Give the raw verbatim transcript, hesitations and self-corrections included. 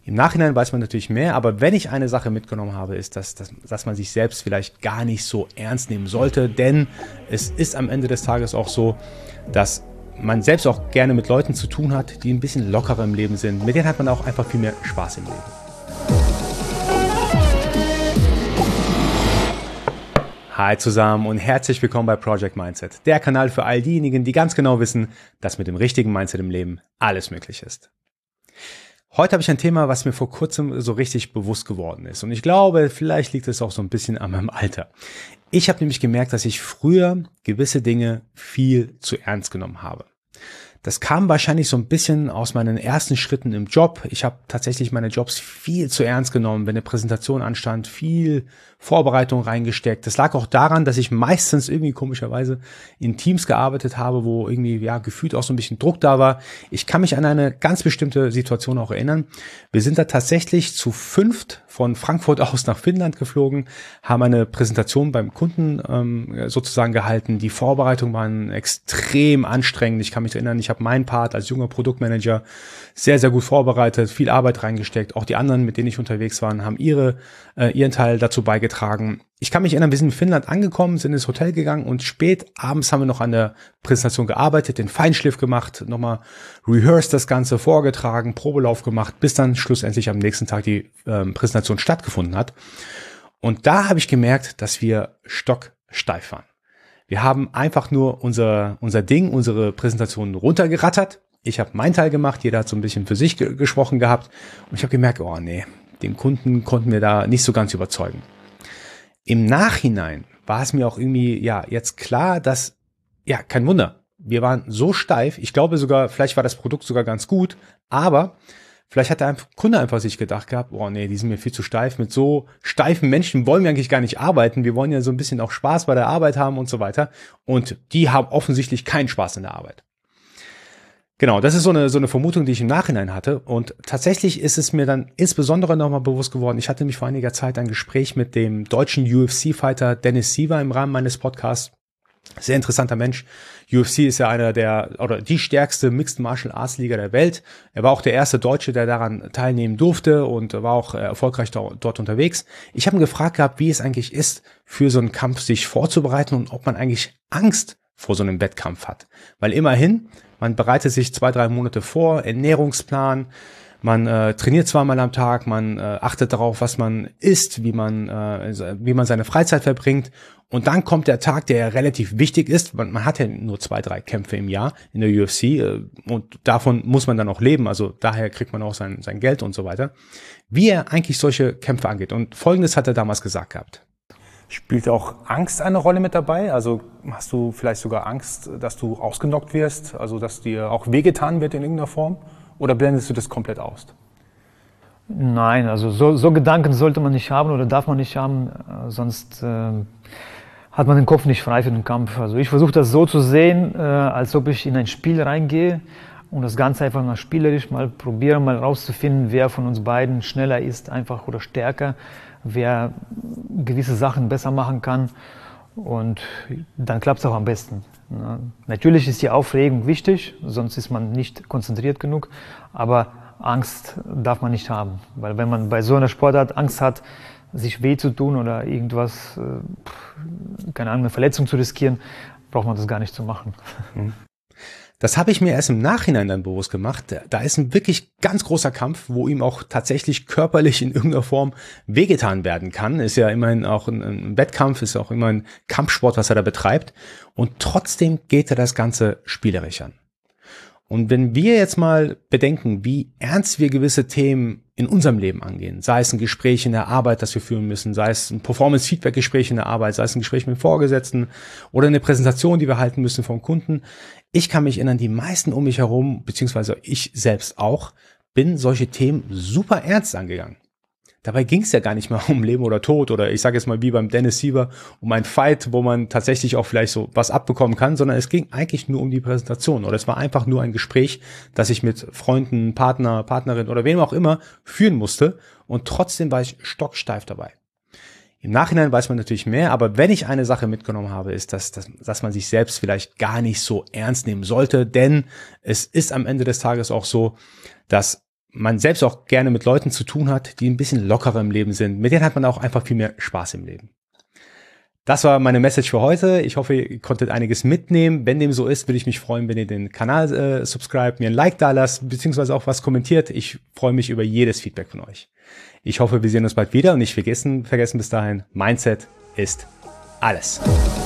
Im Nachhinein weiß man natürlich mehr, aber wenn ich eine Sache mitgenommen habe, ist, dass, dass, dass man sich selbst vielleicht gar nicht so ernst nehmen sollte, denn es ist am Ende des Tages auch so, dass man selbst auch gerne mit Leuten zu tun hat, die ein bisschen lockerer im Leben sind. Mit denen hat man auch einfach viel mehr Spaß im Leben. Hi zusammen und herzlich willkommen bei Project Mindset, der Kanal für all diejenigen, die ganz genau wissen, dass mit dem richtigen Mindset im Leben alles möglich ist. Heute habe ich ein Thema, was mir vor kurzem so richtig bewusst geworden ist. Und ich glaube, vielleicht liegt es auch so ein bisschen an meinem Alter. Ich habe nämlich gemerkt, dass ich früher gewisse Dinge viel zu ernst genommen habe. Das kam wahrscheinlich so ein bisschen aus meinen ersten Schritten im Job. Ich habe tatsächlich meine Jobs viel zu ernst genommen, wenn eine Präsentation anstand, viel Vorbereitung reingesteckt. Das lag auch daran, dass ich meistens irgendwie komischerweise in Teams gearbeitet habe, wo irgendwie ja gefühlt auch so ein bisschen Druck da war. Ich kann mich an eine ganz bestimmte Situation auch erinnern. Wir sind da tatsächlich zu fünft von Frankfurt aus nach Finnland geflogen, haben eine Präsentation beim Kunden ähm, sozusagen gehalten. Die Vorbereitungen waren extrem anstrengend. Ich kann mich erinnern, ich habe meinen Part als junger Produktmanager sehr, sehr gut vorbereitet, viel Arbeit reingesteckt. Auch die anderen, mit denen ich unterwegs war, haben ihre, äh, ihren Teil dazu beigetragen. Ich kann mich erinnern, wir sind in Finnland angekommen, sind ins Hotel gegangen und spät abends haben wir noch an der Präsentation gearbeitet, den Feinschliff gemacht, nochmal rehearsed das Ganze, vorgetragen, Probelauf gemacht, bis dann schlussendlich am nächsten Tag die ähm, Präsentation stattgefunden hat. Und da habe ich gemerkt, dass wir stocksteif waren. Wir haben einfach nur unser unser Ding, unsere Präsentation runtergerattert. Ich habe meinen Teil gemacht, jeder hat so ein bisschen für sich ge- gesprochen gehabt. Und ich habe gemerkt, oh nee, den Kunden konnten wir da nicht so ganz überzeugen. Im Nachhinein war es mir auch irgendwie, ja, jetzt klar, dass, ja, kein Wunder. Wir waren so steif. Ich glaube sogar, vielleicht war das Produkt sogar ganz gut, aber vielleicht hat der Kunde einfach sich gedacht gehabt, oh nee, die sind mir viel zu steif. Mit so steifen Menschen wollen wir eigentlich gar nicht arbeiten. Wir wollen ja so ein bisschen auch Spaß bei der Arbeit haben und so weiter. Und die haben offensichtlich keinen Spaß in der Arbeit. Genau, das ist so eine so eine Vermutung, die ich im Nachhinein hatte. Und tatsächlich ist es mir dann insbesondere nochmal bewusst geworden. Ich hatte nämlich vor einiger Zeit ein Gespräch mit dem deutschen U F C-Fighter Dennis Siver im Rahmen meines Podcasts. Sehr interessanter Mensch. U F C ist ja einer der, oder die stärkste Mixed Martial Arts Liga der Welt. Er war auch der erste Deutsche, der daran teilnehmen durfte und war auch erfolgreich dort unterwegs. Ich habe ihn gefragt gehabt, wie es eigentlich ist, für so einen Kampf sich vorzubereiten und ob man eigentlich Angst vor so einem Wettkampf hat. Weil immerhin, man bereitet sich zwei, drei Monate vor, Ernährungsplan, man äh, trainiert zweimal am Tag, man äh, achtet darauf, was man isst, wie man äh, wie man seine Freizeit verbringt. Und dann kommt der Tag, der relativ wichtig ist. Man, man hat ja nur zwei, drei Kämpfe im Jahr in der U F C äh, und davon muss man dann auch leben. Also daher kriegt man auch sein, sein Geld und so weiter. Wie er eigentlich solche Kämpfe angeht. Und Folgendes hat er damals gesagt gehabt. Spielt auch Angst eine Rolle mit dabei? Also hast du vielleicht sogar Angst, dass du ausgenockt wirst? Also dass dir auch wehgetan wird in irgendeiner Form? Oder blendest du das komplett aus? Nein, also so, so Gedanken sollte man nicht haben oder darf man nicht haben, äh, sonst äh, hat man den Kopf nicht frei für den Kampf. Also ich versuche das so zu sehen, äh, als ob ich in ein Spiel reingehe und das Ganze einfach mal spielerisch mal probiere, mal rauszufinden, wer von uns beiden schneller ist, einfach oder stärker, wer gewisse Sachen besser machen kann und dann klappt es auch am besten. Ja, natürlich ist die Aufregung wichtig, sonst ist man nicht konzentriert genug, aber Angst darf man nicht haben, weil wenn man bei so einer Sportart Angst hat, sich weh zu tun oder irgendwas, keine Ahnung, eine Verletzung zu riskieren, braucht man das gar nicht zu machen. Das habe ich mir erst im Nachhinein dann bewusst gemacht. Da ist ein wirklich ganz großer Kampf, wo ihm auch tatsächlich körperlich in irgendeiner Form wehgetan werden kann. Ist ja immerhin auch ein, ein Wettkampf, ist auch immer ein Kampfsport, was er da betreibt. Und trotzdem geht er das Ganze spielerisch an. Und wenn wir jetzt mal bedenken, wie ernst wir gewisse Themen in unserem Leben angehen, sei es ein Gespräch in der Arbeit, das wir führen müssen, sei es ein Performance-Feedback-Gespräch in der Arbeit, sei es ein Gespräch mit dem Vorgesetzten oder eine Präsentation, die wir halten müssen vom Kunden. Ich kann mich erinnern, die meisten um mich herum, beziehungsweise ich selbst auch, bin solche Themen super ernst angegangen. Dabei ging es ja gar nicht mal um Leben oder Tod oder ich sage jetzt mal wie beim Dennis Siver um einen Fight, wo man tatsächlich auch vielleicht so was abbekommen kann, sondern es ging eigentlich nur um die Präsentation oder es war einfach nur ein Gespräch, das ich mit Freunden, Partner, Partnerin oder wem auch immer führen musste und trotzdem war ich stocksteif dabei. Im Nachhinein weiß man natürlich mehr, aber wenn ich eine Sache mitgenommen habe, ist, dass, dass, dass man sich selbst vielleicht gar nicht so ernst nehmen sollte, denn es ist am Ende des Tages auch so, dass man selbst auch gerne mit Leuten zu tun hat, die ein bisschen lockerer im Leben sind. Mit denen hat man auch einfach viel mehr Spaß im Leben. Das war meine Message für heute. Ich hoffe, ihr konntet einiges mitnehmen. Wenn dem so ist, würde ich mich freuen, wenn ihr den Kanal äh, subscribt, mir ein Like da lasst, beziehungsweise auch was kommentiert. Ich freue mich über jedes Feedback von euch. Ich hoffe, wir sehen uns bald wieder und nicht vergessen, vergessen bis dahin, Mindset ist alles.